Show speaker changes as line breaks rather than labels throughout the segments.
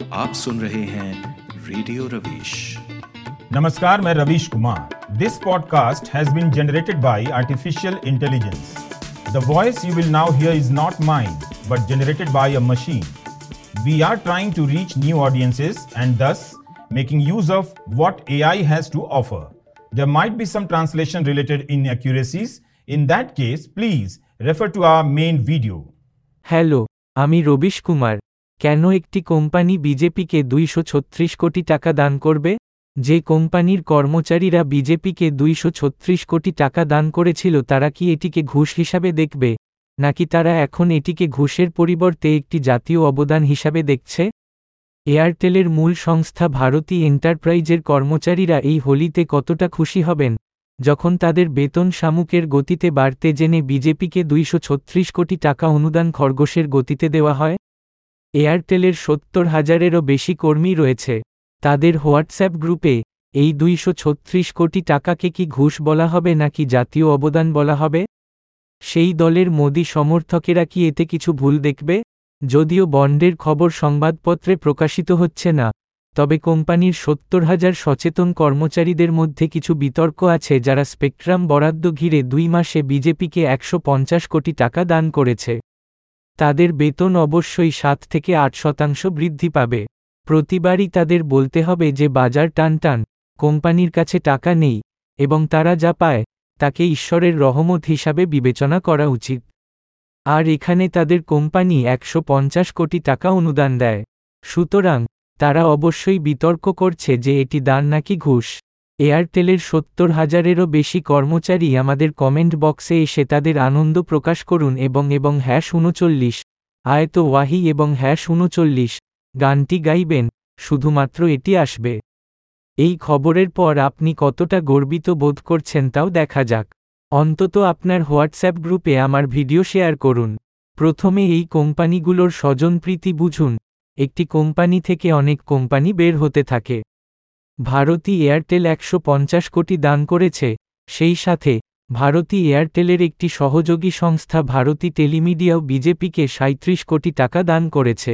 आप सुन रहे हैं रेडियो रवीश।
नमस्कार, मैं Ravish Kumar. This podcast has been generated by artificial intelligence. The voice you will now hear is not mine but generated by a machine. We are trying to reach new audiences and thus making use of what AI has to offer. There might be some translation related inaccuracies. In that case, please refer to our main video.
Hello, আমি রবিশ কুমার। কেন একটি company বিজেপিকে 236 কোটি টাকা দান করবে? যে কোম্পানির কর্মচারীরা বিজেপিকে 236 কোটি টাকা দান করেছিল তারা কি এটিকে ঘুষ হিসাবে দেখবে, নাকি তারা এখন এটিকে ঘুষের পরিবর্তে একটি জাতীয় অবদান হিসাবে দেখছে? এয়ারটেলের মূল সংস্থা ভারতী এন্টারপ্রাইজের কর্মচারীরা এই হোলিতে কতটা খুশি হবেন, যখন তাদের বেতন শামুকের গতিতে বাড়তে জেনে বিজেপিকে 236 কোটি টাকা অনুদান খরগোশের গতিতে দেওয়া হয়? এয়ারটেলের 70,000-এরও বেশি কর্মী রয়েছে। তাদের হোয়াটসঅ্যাপ গ্রুপে এই 236 কোটি টাকাকে কি ঘুষ বলা হবে নাকি জাতীয় অবদান বলা হবে? সেই দলের মোদি সমর্থকেরা কি এতে কিছু ভুল দেখবে? যদিও বন্ডের খবর সংবাদপত্রে প্রকাশিত হচ্ছে না, তবে কোম্পানির 70,000 সচেতন কর্মচারীদের মধ্যে কিছু বিতর্ক আছে যারা স্পেকট্রাম বরাদ্দ ঘিরে 2 মাসে বিজেপিকে 150 কোটি টাকা দান করেছে। তাদের বেতন অবশ্যই 7 থেকে 8% বৃদ্ধি পাবে। প্রতিবারই তাদের বলতে হবে যে বাজার টানটান, কোম্পানির কাছে টাকা নেই, এবং তারা যা পায় তাকে ঈশ্বরের রহমত হিসাবে বিবেচনা করা উচিত। আর এখানে তাদের কোম্পানি 150 কোটি টাকা অনুদান দেয়। সুতরাং তারা অবশ্যই বিতর্ক করছে যে এটি দান নাকি ঘুষ। এয়ারটেলের 70,000-এরও বেশি কর্মচারী আমাদের কমেন্ট বক্সে এসে তাদের আনন্দ প্রকাশ করুন এবং #39 আয়ত ওয়াহি এবং #39 গানটি গাইবেন, শুধুমাত্র এটি আসবে। এই খবরের পর আপনি কতটা গর্বিত বোধ করছেন তাও দেখা যাক। অন্তত আপনার হোয়াটসঅ্যাপ গ্রুপে আমার ভিডিও শেয়ার করুন। প্রথমে এই কোম্পানিগুলোর স্বজনপ্রীতি বুঝুন। একটি কোম্পানি থেকে অনেক কোম্পানি বের হতে থাকে। ভারতী এয়ারটেল 150 কোটি দান করেছে, সেই সাথে ভারতী এয়ারটেলের একটি সহযোগী সংস্থা ভারতী টেলিমিডিয়াও বিজেপিকে 37 কোটি টাকা দান করেছে।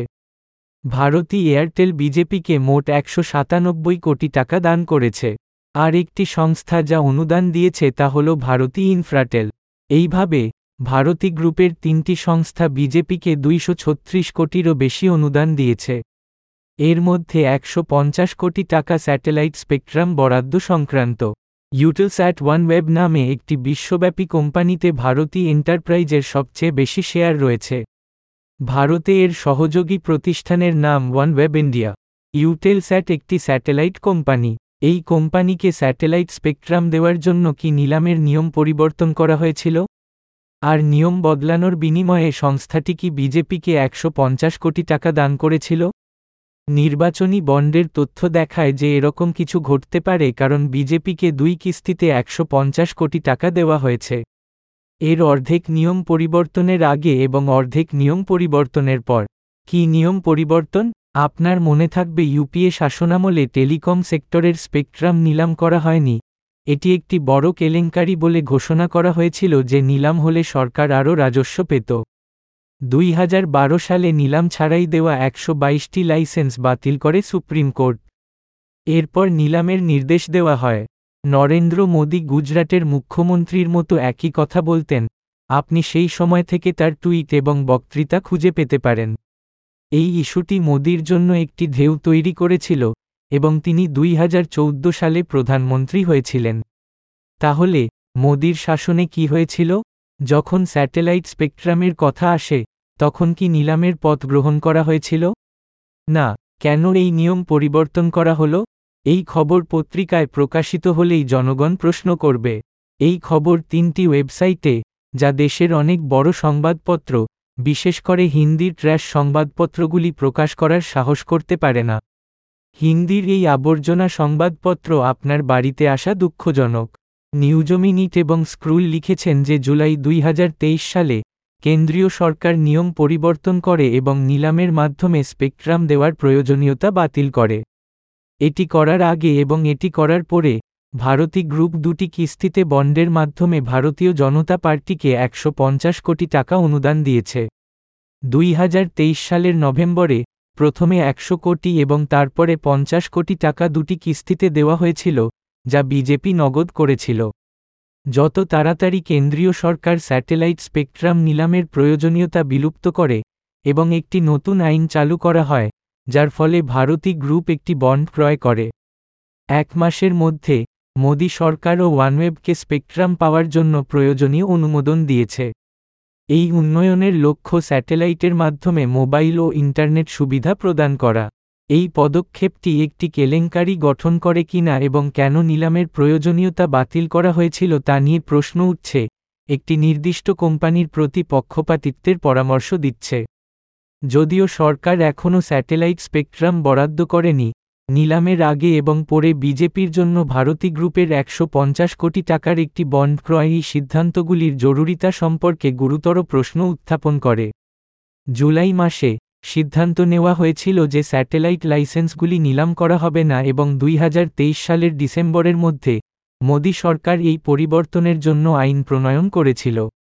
ভারতী এয়ারটেল বিজেপিকে মোট 197 কোটি টাকা দান করেছে। আর একটি সংস্থা যা অনুদান দিয়েছে তা হল ভারতী ইনফ্রাটেল। এইভাবে ভারতী গ্রুপের 3টি সংস্থা বিজেপিকে 236 কোটিরও বেশি অনুদান দিয়েছে। এর মধ্যে 150 কোটি টাকা স্যাটেলাইট স্পেকট্রাম বরাদ্দ সংক্রান্ত। ইউটেলস্যাট ওয়ানওয়েব নামে একটি বিশ্বব্যাপী কোম্পানিতে ভারতী এন্টারপ্রাইজের সবচেয়ে বেশি শেয়ার রয়েছে। ভারতে এর সহযোগী প্রতিষ্ঠানের নাম ওয়ানওয়েব ইন্ডিয়া। ইউটেলস্যাট একটি স্যাটেলাইট কোম্পানি। এই কোম্পানিকে স্যাটেলাইট স্পেকট্রাম দেওয়ার জন্য কি নিলামের নিয়ম পরিবর্তন করা হয়েছিল? আর নিয়ম বদলানোর বিনিময়ে সংস্থাটি কি বিজেপিকে 150 কোটি টাকা দান করেছিল? নির্বাচনী বন্ডের তথ্য দেখায় যে এরকম কিছু ঘটতে পারে কারণ বিজেপিকে 2 কিস্তিতে 150 কোটি টাকা দেওয়া হয়েছে। এর অর্ধেক নিয়ম পরিবর্তনের আগে এবং অর্ধেক নিয়ম পরিবর্তনের পর। কি নিয়ম পরিবর্তন? আপনার মনে থাকবে ইউপিএ শাসনামলে টেলিকম সেক্টরের স্পেকট্রাম নিলাম করা হয়নি। এটি একটি বড় কেলেঙ্কারি বলে ঘোষণা করা হয়েছিল যে নিলাম হলে সরকার আরও রাজস্ব পেত। 2012 সালে নিলাম ছাড়াই দেওয়া 122টি লাইসেন্স বাতিল করে সুপ্রিম কোর্ট। এরপর নিলামের নির্দেশ দেওয়া হয়। নরেন্দ্র মোদী গুজরাটের মুখ্যমন্ত্রীর মতো একই কথা বলতেন। আপনি সেই সময় থেকে তার টুইট এবং বক্তৃতা খুঁজে পেতে পারেন। এই ইস্যুটি মোদির জন্য একটি ঢেউ তৈরি করেছিল এবং তিনি 2014 সালে প্রধানমন্ত্রী হয়েছিলেন। তাহলে মোদির শাসনে কি হয়েছিল? যখন স্যাটেলাইট স্পেকট্রামের কথা আসে তখন কি নিলামের পথ গ্রহণ করা হয়েছিল? না। কেন এই নিয়ম পরিবর্তন করা হলো? এই খবর পত্রিকায় প্রকাশিত হলেই জনগণ প্রশ্ন করবে। এই খবর 3টি ওয়েবসাইটে, যা দেশের অনেক বড় সংবাদপত্র, বিশেষ করে হিন্দির ট্র্যাশ সংবাদপত্রগুলি প্রকাশ করার সাহস করতে পারে না। হিন্দির এই আবর্জনা সংবাদপত্র আপনার বাড়িতে আসা দুঃখজনক। নিউজমিনিট এবং স্ক্রুল লিখেছেন যে জুলাই 2023 সালে কেন্দ্রীয় সরকার নিয়ম পরিবর্তন করে এবং নিলামের মাধ্যমে স্পেকট্রাম দেওয়ার প্রয়োজনীয়তা বাতিল করে। এটি করার আগে এবং এটি করার পরে ভারতী গ্রুপ 2টি কিস্তিতে বন্ডের মাধ্যমে ভারতীয় জনতা পার্টিকে 150 কোটি টাকা অনুদান দিয়েছে। 2023 সালের নভেম্বরে প্রথমে 100 কোটি এবং তারপরে 50 কোটি টাকা দুটি কিস্তিতে দেওয়া হয়েছিল, যা বিজেপি নগদ করেছিল। যত তাড়াতাড়ি কেন্দ্রীয় সরকার স্যাটেলাইট স্পেকট্রাম নিলামের প্রয়োজনীয়তা বিলুপ্ত করে এবং একটি নতুন আইন চালু করা হয়, যার ফলে ভারতী গ্রুপ একটি বন্ড ক্রয় করে। 1 মাসের মধ্যে মোদি সরকার ও ওয়ানওয়েবকে স্পেকট্রাম পাওয়ার জন্য প্রয়োজনীয় অনুমোদন দিয়েছে। এই উন্নয়নের লক্ষ্য স্যাটেলাইটের মাধ্যমে মোবাইল ও ইন্টারনেট সুবিধা প্রদান করা। এই পদক্ষেপটি একটি কেলেঙ্কারি গঠন করে কিনা এবং কেন নিলামের প্রয়োজনীয়তা বাতিল করা হয়েছিল তা নিয়ে প্রশ্ন উঠছে, একটি নির্দিষ্ট কোম্পানির প্রতি পক্ষপাতিত্বের পরামর্শ দিচ্ছে। যদিও সরকার এখনও স্যাটেলাইট স্পেকট্রাম বরাদ্দ করেনি, নিলামের আগে এবং পরে বিজেপির জন্য ভারতী গ্রুপের 150 কোটি টাকার একটি বন্ড ক্রয় এই সিদ্ধান্তগুলির জরুরিতা সম্পর্কে গুরুতর প্রশ্ন উত্থাপন করে। জুলাই মাসে সিদ্ধান্ত নেওয়া হয়েছিল যে স্যাটেলাইট লাইসেন্সগুলি নিলাম করা হবে না এবং 2023 সালের ডিসেম্বরের মধ্যে মোদি সরকার এই পরিবর্তনের জন্য আইন প্রণয়ন করেছিল।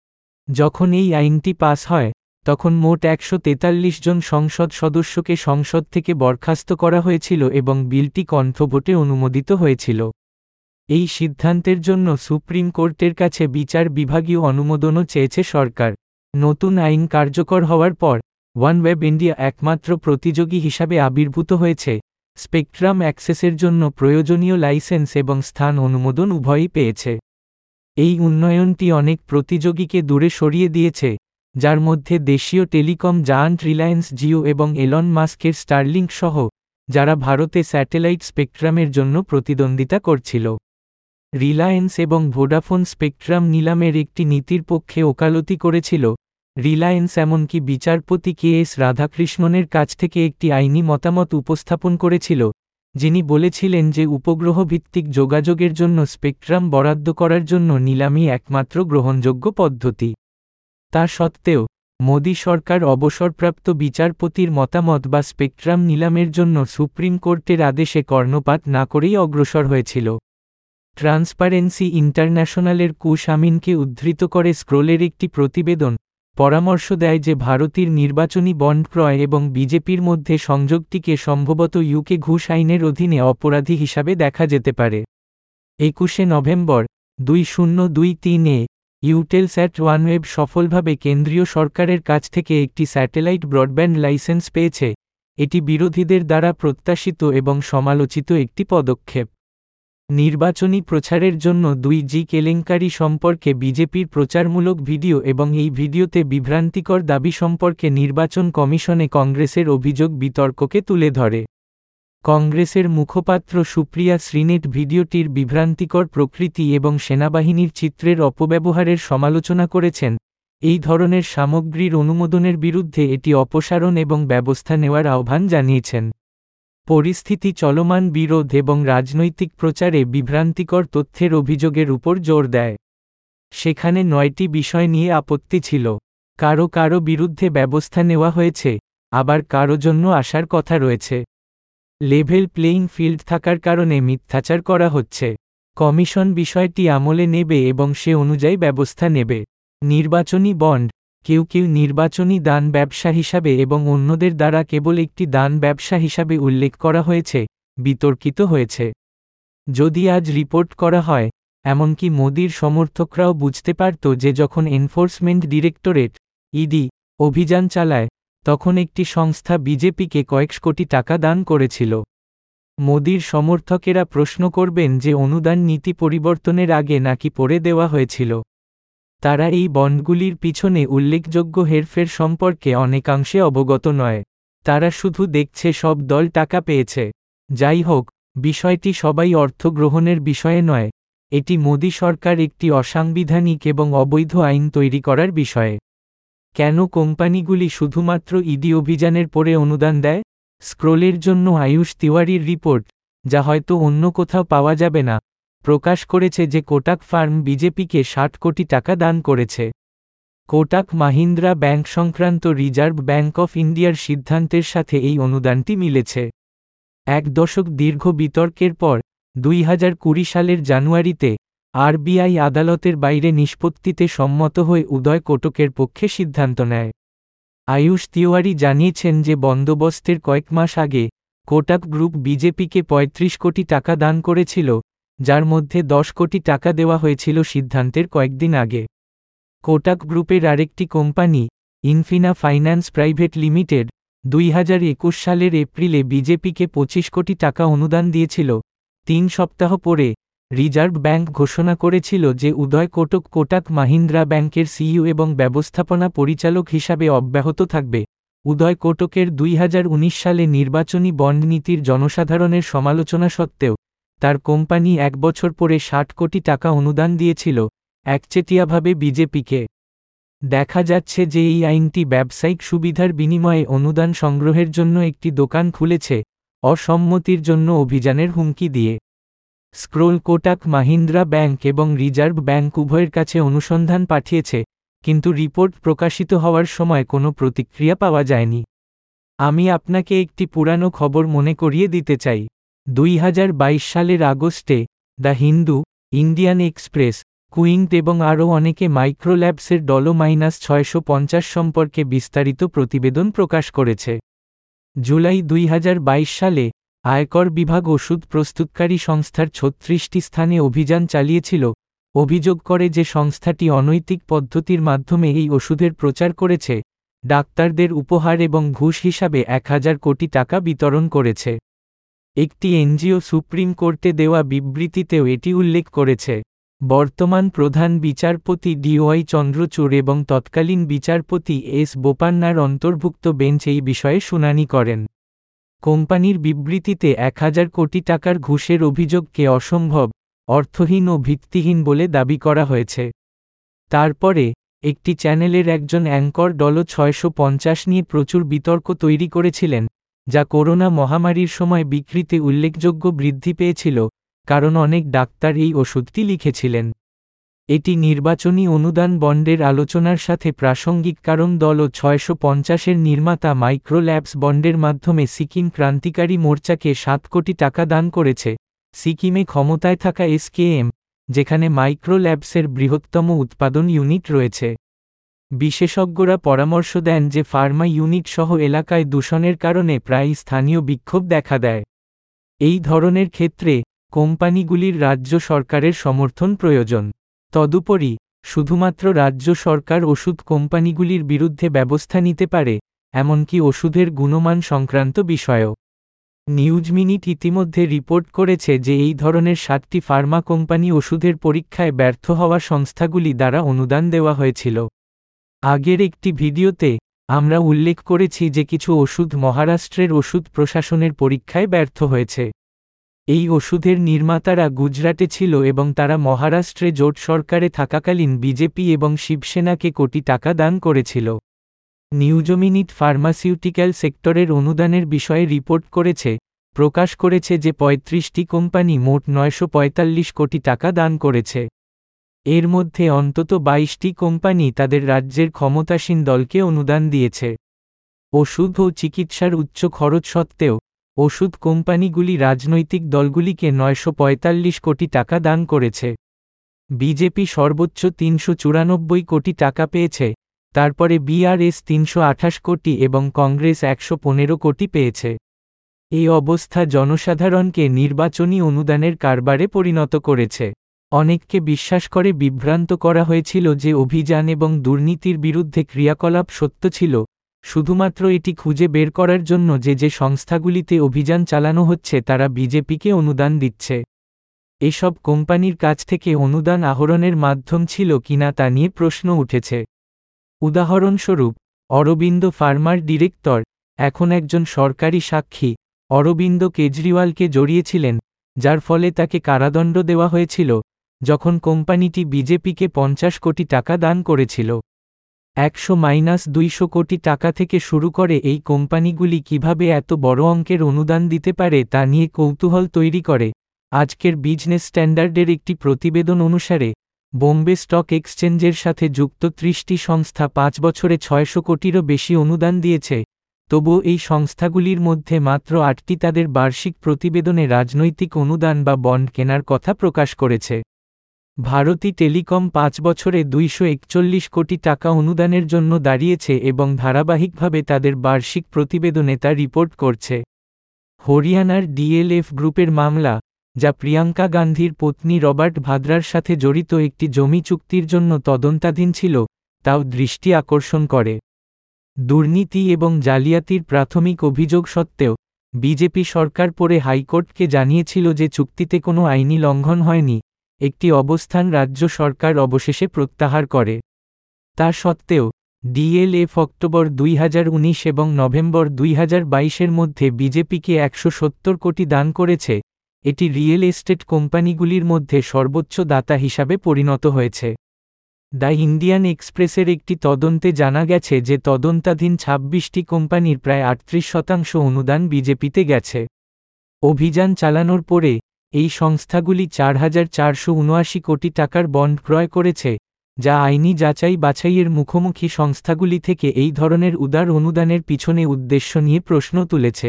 যখন এই আইনটি পাস হয়, তখন মোট 143 জন সংসদ সদস্যকে সংসদ থেকে বরখাস্ত করা হয়েছিল এবং বিলটি কণ্ঠভোটে অনুমোদিত হয়েছিল। এই সিদ্ধান্তের জন্য সুপ্রিম কোর্টের কাছে বিচার বিভাগীয় অনুমোদনও চেয়েছে সরকার। নতুন আইন কার্যকর হওয়ার পর ওয়ানওয়েব ইন্ডিয়া একমাত্র প্রতিযোগী হিসাবে আবির্ভূত হয়েছে, স্পেকট্রাম অ্যাক্সেসের জন্য প্রয়োজনীয় লাইসেন্স এবং স্থান অনুমোদন উভয়ই পেয়েছে। এই উন্নয়নটি অনেক প্রতিযোগীকে দূরে সরিয়ে দিয়েছে, যার মধ্যে দেশীয় টেলিকম জায়ান্ট রিলায়েন্স জিও এবং এলন মাস্কের স্টারলিংক সহ, যারা ভারতে স্যাটেলাইট স্পেকট্রামের জন্য প্রতিদ্বন্দ্বিতা করছিল। রিলায়েন্স এবং ভোডাফোন স্পেকট্রাম নিলামের একটি নীতির পক্ষে ওকালতি করেছিল। রিলায়েন্স এমনকি বিচারপতি কে.এস. রাধাকৃষ্ণনের কাছ থেকে একটি আইনি মতামত উপস্থাপন করেছিল, যিনি বলেছিলেন যে উপগ্রহ ভিত্তিক যোগাযোগের জন্য স্পেকট্রাম বরাদ্দ করার জন্য নিলামই একমাত্র গ্রহণযোগ্য পদ্ধতি। তা সত্ত্বেও, মোদি সরকার অবসরপ্রাপ্ত বিচারপতির মতামত বা স্পেকট্রাম নিলামের জন্য সুপ্রিম কোর্টের আদেশে কর্ণপাত না করেই অগ্রসর হয়েছিল। ট্রান্সপারেন্সি ইন্টারন্যাশনালের কুশ আমিনকে উদ্ধৃত করে স্ক্রোলের একটি প্রতিবেদন পরামর্শ দেয় যে ভারতীর নির্বাচনী বন্ড ক্রয় এবং বিজেপির মধ্যে সংযোগটিকে সম্ভবত ইউকে ঘুষ আইনের অধীনে অপরাধী হিসাবে দেখা যেতে পারে। 21শে নভেম্বর 2023-এ ইউটেলস্যাট ওয়ানওয়েব সফলভাবে কেন্দ্রীয় সরকারের কাছ থেকে একটি স্যাটেলাইট ব্রডব্যান্ড লাইসেন্স পেয়েছে। এটি বিরোধীদের দ্বারা প্রত্যাশিত এবং সমালোচিত একটি পদক্ষেপ। নির্বাচনী প্রচারের জন্য 2G কেলেঙ্কারি সম্পর্কে বিজেপির প্রচারমূলক ভিডিও এবং এই ভিডিওতে বিভ্রান্তিকর দাবি সম্পর্কে নির্বাচন কমিশনে কংগ্রেসের অভিযোগ বিতর্ককে তুলে ধরে। কংগ্রেসের মুখপাত্র সুপ্রিয়া শ্রীনেট ভিডিওটির বিভ্রান্তিকর প্রকৃতি এবং সেনাবাহিনীর চিত্রের অপব্যবহারের সমালোচনা করেছেন। এই ধরনের সামগ্রীর অনুমোদনের বিরুদ্ধে এটি অপসারণ এবং ব্যবস্থা নেওয়ার আহ্বান জানিয়েছেন। পরিস্থিতি চলমান বিরোধ এবং রাজনৈতিক প্রচারে বিভ্রান্তিকর তথ্যের অভিযোগের উপর জোর দেয়। সেখানে 9টি বিষয় নিয়ে আপত্তি ছিল। কারো বিরুদ্ধে ব্যবস্থা নেওয়া হয়েছে, আবার কারো জন্য আসার কথা রয়েছে। লেভেল প্লেইং ফিল্ড থাকার কারণে মিথ্যাচার করা হচ্ছে। কমিশন বিষয়টি আমলে নেবে এবং সে অনুযায়ী ব্যবস্থা নেবে। নির্বাচনী বন্ড, কেউ নির্বাচনী দান ব্যবসা হিসাবে এবং অন্যদের দ্বারা কেবল একটি দান ব্যবসা হিসাবে উল্লেখ করা হয়েছে, বিতর্কিত হয়েছে। যদি আজ রিপোর্ট করা হয়, এমনকি মোদির সমর্থকরাও বুঝতে পারত যে যখন এনফোর্সমেন্ট ডিরেক্টরেট ইডি অভিযান চালায়, তখন একটি সংস্থা বিজেপিকে কয়েক কোটি টাকা দান করেছিল। মোদির সমর্থকেরা প্রশ্ন করবেন যে অনুদান নীতি পরিবর্তনের আগে নাকি পরে দেওয়া হয়েছিল। তারা এই বন্ডগুলির পিছনে উল্লেখযোগ্য হেরফের সম্পর্কে অনেকাংশে অবগত নয়। তারা শুধু দেখছে সব দল টাকা পেয়েছে। যাই হোক, বিষয়টি সবাই অর্থ গ্রহণের বিষয়ে নয়, এটি মোদি সরকার একটি অসাংবিধানিক এবং অবৈধ আইন তৈরি করার বিষয়ে। কেন কোম্পানিগুলি শুধুমাত্র ইডি অভিযানের পরে অনুদান দেয়? স্ক্রোলের জন্য আয়ুষ তিওয়ারির রিপোর্ট, যা হয়তো অন্য কোথাও পাওয়া যাবে না, প্রকাশ করেছে যে কোটাক ফার্ম বিজেপিকে 60 কোটি টাকা দান করেছে। কোটাক মাহিন্দ্রা ব্যাংক সংক্রান্ত রিজার্ভ ব্যাংক অফ ইন্ডিয়ার সিদ্ধান্তের সাথে এই অনুদানটি মিলেছে। 1 দশক দীর্ঘ বিতর্কের পর 2020 সালের জানুয়ারিতে আরবিআই আদালতের বাইরে নিষ্পত্তিতে সম্মত হয়ে উদয় কোটকের পক্ষে সিদ্ধান্ত নেয়। আয়ুষ তিওয়ারি জানিয়েছেন যে বন্দোবস্তের কয়েক মাস আগে কোটাক গ্রুপ বিজেপিকে ৩৫ কোটি টাকা দান করেছিল, যার মধ্যে ১০ কোটি টাকা দেওয়া হয়েছিল সিদ্ধান্তের কয়েকদিন আগে। কোটাক গ্রুপের আরেকটি company, Infina Finance Private Limited, ২০২১ সালের এপ্রিলে বিজেপিকে ২৫ কোটি টাকা অনুদান দিয়েছিল। ৩ সপ্তাহ পরে, রিজার্ভ ব্যাংক ঘোষণা করেছিল যে উদয় কোটক কোটাক মাহিন্দ্রা ব্যাংকের সিইও এবং ব্যবস্থাপনা পরিচালক হিসাবে অব্যাহত থাকবে। উদয় কোটকের ২০১৯ সালে নির্বাচনী বন্ড নীতির জনসাধারণের সমালোচনা সত্ত্বেও তার কোম্পানি ১ বছর পরে ৬০ কোটি টাকা অনুদান দিয়েছিল, একচেটিয়াভাবে বিজেপিকে। দেখা যাচ্ছে যে এই আইনটি ব্যবসায়িক সুবিধার বিনিময়ে অনুদান সংগ্রহের জন্য একটি দোকান খুলেছে, অসম্মতির জন্য অভিযানের হুমকি দিয়ে। স্ক্রোল কোটাক মাহিন্দ্রা ব্যাংক এবং রিজার্ভ ব্যাংক উভয়ের কাছে অনুসন্ধান পাঠিয়েছে, কিন্তু রিপোর্ট প্রকাশিত হওয়ার সময় কোনো প্রতিক্রিয়া পাওয়া যায়নি। আমি আপনাকে একটি পুরানো খবর মনে করিয়ে দিতে চাই। ২০২২ সালের আগস্টে the Hindu, Indian Express, Quint এবং আরও অনেকে মাইক্রোল্যাবসের $-650 সম্পর্কে বিস্তারিত প্রতিবেদন প্রকাশ করেছে। জুলাই ২০২২ সালে আয়কর বিভাগ ওষুধ প্রস্তুতকারী সংস্থার ৩৬টি স্থানে অভিযান চালিয়েছিল, অভিযোগ করে যে সংস্থাটি অনৈতিক পদ্ধতির মাধ্যমে এই ওষুধের প্রচার করেছে, ডাক্তারদের উপহার এবং ঘুষ হিসাবে ১,০০০ কোটি টাকা বিতরণ করেছে। একটি এনজিও সুপ্রিম কোর্টে দেওয়া বিবৃতিতেও এটি উল্লেখ করেছে। বর্তমান প্রধান বিচারপতি ডিওয়াই চন্দ্রচূড় এবং তৎকালীন বিচারপতি এস বোপান্নার অন্তর্ভুক্ত বেঞ্চ এই বিষয়ে শুনানি করেন। কোম্পানির বিবৃতিতে ১,০০০ কোটি টাকার ঘুষের অভিযোগকে অসম্ভব, অর্থহীন ও ভিত্তিহীন বলে দাবি করা হয়েছে। তারপরে, একটি চ্যানেলের একজন অ্যাঙ্কর $650 নিয়ে প্রচুর বিতর্ক তৈরি করেছিলেন, যা করোনা মহামারীর সময় বিক্রিতে উল্লেখযোগ্য বৃদ্ধি পেয়েছিল, কারণ অনেক ডাক্তার এই ওষুধটি লিখেছিলেন। এটি নির্বাচনী অনুদান বন্ডের আলোচনার সাথে প্রাসঙ্গিক কারণ $650-এর নির্মাতা মাইক্রোল্যাবস বন্ডের মাধ্যমে সিকিম ক্রান্তিকারী মোর্চাকে ৭ কোটি টাকা দান করেছে। সিকিমে ক্ষমতায় থাকা এসকেএম, যেখানে মাইক্রোল্যাবসের বৃহত্তম উৎপাদন ইউনিট রয়েছে। বিশেষজ্ঞরা পরামর্শ দেন যে ফার্মা ইউনিট সহ এলাকায় দূষণের কারণে প্রায়ই স্থানীয় বিক্ষোভ দেখা দেয়। এই ধরনের ক্ষেত্রে, কোম্পানিগুলির রাজ্য সরকারের সমর্থন প্রয়োজন। তদুপরি, শুধুমাত্র রাজ্য সরকার ওষুধ কোম্পানিগুলির বিরুদ্ধে ব্যবস্থা নিতে পারে, এমনকি ওষুধের গুণমান সংক্রান্ত বিষয়েও। নিউজ মিনিট ইতিমধ্যে রিপোর্ট করেছে যে এই ধরনের ৭টি ফার্মা কোম্পানি ওষুধের পরীক্ষায় ব্যর্থ হওয়া সংস্থাগুলি দ্বারা অনুদান দেওয়া হয়েছিল। আগের একটি ভিডিওতে, আমরা উল্লেখ করেছি যে কিছু ওষুধ মহারাষ্ট্রের ওষুধ প্রশাসনের পরীক্ষায় ব্যর্থ হয়েছে। এই ওষুধের নির্মাতারা গুজরাটে ছিল এবং তারা মহারাষ্ট্রে জোট সরকারে থাকাকালীন বিজেপি এবং শিবসেনাকে কোটি টাকা দান করেছিল। নিউজমিনিট ফার্মাসিউটিক্যাল সেক্টরের অনুদানের বিষয়ে রিপোর্ট করেছে, প্রকাশ করেছে যে ৩৫টি কোম্পানি মোট ৯৪৫ কোটি টাকা দান করেছে। এর মধ্যে অন্তত ২২টি কোম্পানি তাদের রাজ্যের ক্ষমতাসীন দলকে অনুদান দিয়েছে। ওষুধ ও চিকিৎসার উচ্চ খরচ সত্ত্বেও, ওষুধ কোম্পানিগুলি রাজনৈতিক দলগুলিকে ৯৪৫ কোটি টাকা দান করেছে। বিজেপি সর্বোচ্চ ৩৯৪ কোটি টাকা পেয়েছে, তারপরে বিআরএস ৩২৮ কোটি এবং কংগ্রেস ১১৫ কোটি পেয়েছে। এই অবস্থা জনসাধারণকে নির্বাচনী অনুদানের কারবারে পরিণত করেছে। অনেককে বিশ্বাস করে বিভ্রান্ত করা হয়েছিল যে অভিযান এবং দুর্নীতির বিরুদ্ধে ক্রিয়াকলাপ সত্য ছিল, শুধুমাত্র এটি খুঁজে বের করার জন্য যে যে সংস্থাগুলিতে অভিযান চালানো হচ্ছে তারা বিজেপিকে অনুদান দিচ্ছে। এসব কোম্পানির কাছ থেকে অনুদান আহরণের মাধ্যম ছিল কিনা তা নিয়ে প্রশ্ন উঠেছে। উদাহরণস্বরূপ, অরবিন্দ ফার্মার ডিরেক্টর, এখন একজন সরকারি সাক্ষী, অরবিন্দ কেজরিওয়ালকে জড়িয়েছিলেন, যার ফলে তাকে কারাদণ্ড দেওয়া হয়েছিল, যখন কোম্পানিটি বিজেপিকে ৫০ কোটি টাকা দান করেছিল। ১০০-২০০ কোটি টাকা থেকে শুরু করে এই কোম্পানিগুলি কিভাবে এত বড় অঙ্কের অনুদান দিতে পারে তা নিয়ে কৌতূহল তৈরি করে। আজকের বিজনেস স্ট্যান্ডার্ডের একটি প্রতিবেদন অনুসারে, বোম্বে স্টক এক্সচেঞ্জের সাথে যুক্ত ৩০টি সংস্থা ৫ বছরে ৬০০ কোটিরও বেশি অনুদান দিয়েছে, তবুও এই সংস্থাগুলির মধ্যে মাত্র ৮টি তাদের বার্ষিক প্রতিবেদনে রাজনৈতিক অনুদান বা বন্ড কেনার কথা প্রকাশ করেছে। ভারতী টেলিকম 5 বছরে 241 কোটি টাকা অনুদানের জন্য দাঁড়িয়েছে এবং ধারাবাহিকভাবে তাদের বার্ষিক প্রতিবেদনে তা রিপোর্ট করছে। হরিয়ানার ডিএলএফ গ্রুপের মামলা, যা প্রিয়াঙ্কা গান্ধীর পত্নী রবার্ট ভাদ্রার সাথে জড়িত একটি জমি চুক্তির জন্য তদন্তাধীন ছিল, তাও দৃষ্টি আকর্ষণ করে। দুর্নীতি এবং জালিয়াতির প্রাথমিক অভিযোগ সত্ত্বেও বিজেপি সরকার পরে হাইকোর্টকে জানিয়েছিল যে চুক্তিতে কোনো আইনি লঙ্ঘন হয়নি, একটি অবস্থান রাজ্য সরকার অবশেষে প্রত্যাহার করে। তা সত্ত্বেও ডিএলএফ অক্টোবর 2019 এবং নভেম্বর 2022-এর মধ্যে বিজেপিকে 170 কোটি দান করেছে। এটি রিয়েল এস্টেট কোম্পানিগুলির মধ্যে সর্বোচ্চ দাতা হিসাবে পরিণত হয়েছে। দ্য ইন্ডিয়ান এক্সপ্রেসের একটি তদন্তে জানা গেছে যে তদন্তাধীন 26টি কোম্পানির প্রায় 38% অনুদান বিজেপিতে গেছে। অভিযান চালানোর পরে এই সংস্থাগুলি 4,479 কোটি টাকার বন্ড ক্রয় করেছে, যা আইনি যাচাই বাছাইয়ের মুখোমুখি সংস্থাগুলি থেকে এই ধরনের উদার অনুদানের পিছনে উদ্দেশ্য নিয়ে প্রশ্ন তুলেছে।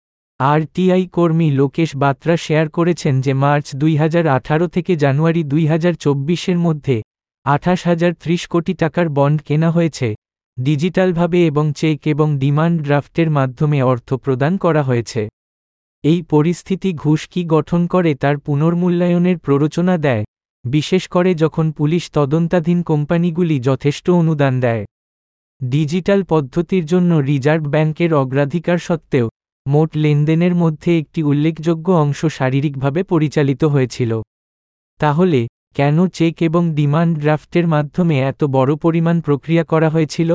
আরটিআই কর্মী লোকেশ বাত্রা শেয়ার করেছেন যে মার্চ 2018 থেকে জানুয়ারি 2024-এর মধ্যে 28,030 কোটি টাকার বন্ড কেনা হয়েছে, ডিজিটালভাবে এবং চেক এবং ডিমান্ড ড্রাফটের মাধ্যমে অর্থ প্রদান করা হয়েছে। এই পরিস্থিতি ঘুষ কি গঠন করে তার পুনর্মূল্যায়নের প্ররোচনা দেয়, বিশেষ করে যখন পুলিশ তদন্তাধীন কোম্পানিগুলি যথেষ্ট অনুদান দেয়। ডিজিটাল পদ্ধতির জন্য রিজার্ভ ব্যাংকের অগ্রাধিকার সত্ত্বেও মোট লেনদেনের মধ্যে একটি উল্লেখযোগ্য অংশ শারীরিকভাবে পরিচালিত হয়েছিল। তাহলে কেন চেক এবং ডিমান্ড ড্রাফটের মাধ্যমে এত বড় পরিমাণ প্রক্রিয়া করা হয়েছিল?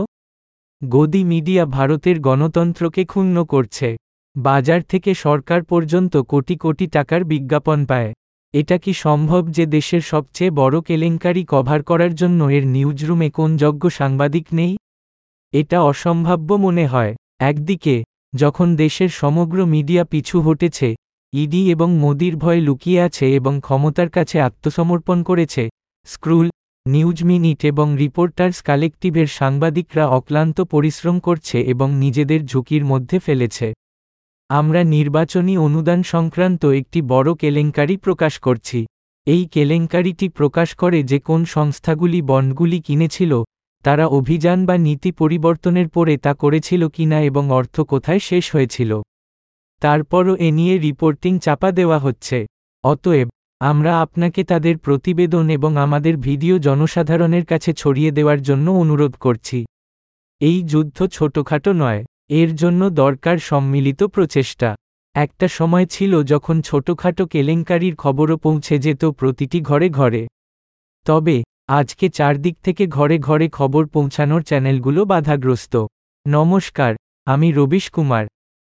গদি মিডিয়া ভারতের গণতন্ত্রকে ক্ষুণ্ণ করছে। বাজার থেকে সরকার পর্যন্ত কোটি কোটি টাকার বিজ্ঞাপন পায়। এটা কি সম্ভব যে দেশের সবচেয়ে বড় কেলেঙ্কারি কভার করার জন্য এর নিউজরুমে কোন যোগ্য সাংবাদিক নেই? এটা অসম্ভাব্য মনে হয়। একদিকে যখন দেশের সমগ্র মিডিয়া পিছু হটেছে, ইডি এবং মোদির ভয় লুকিয়ে আছে এবং ক্ষমতার কাছে আত্মসমর্পণ করেছে, স্ক্রুল, নিউজ মিনিট এবং রিপোর্টার্স কালেক্টিভের সাংবাদিকরা অক্লান্ত পরিশ্রম করছে এবং নিজেদের ঝুঁকির মধ্যে ফেলেছে। আমরা নির্বাচনী অনুদান সংক্রান্ত একটি বড় কেলেঙ্কারি প্রকাশ করছি। এই কেলেঙ্কারিটি প্রকাশ করে যে কোন সংস্থাগুলি বন্ডগুলি কিনেছিল, তারা অভিযান বা নীতি পরিবর্তনের পরে তা করেছিল কিনা এবং অর্থ কোথায় শেষ হয়েছিল। তারপরও এ নিয়ে রিপোর্টিং চাপা দেওয়া হচ্ছে। অতএব আমরা আপনাকে তাদের প্রতিবেদন এবং আমাদের ভিডিও জনসাধারণের কাছে ছড়িয়ে দেওয়ার জন্য অনুরোধ করছি। এই যুদ্ধ ছোটখাটো নয়, এর জন্য দরকার সম্মিলিত প্রচেষ্টা। একটা সময় ছিল যখন ছোটখাটো কেলেঙ্কারির খবরও পৌঁছে যেত প্রতিটি ঘরে ঘরে। তবে আজকে চারদিক থেকে ঘরে ঘরে খবর পৌঁছানোর চ্যানেলগুলো বাধাগ্রস্ত। নমস্কার, আমি রবিশ কুমার।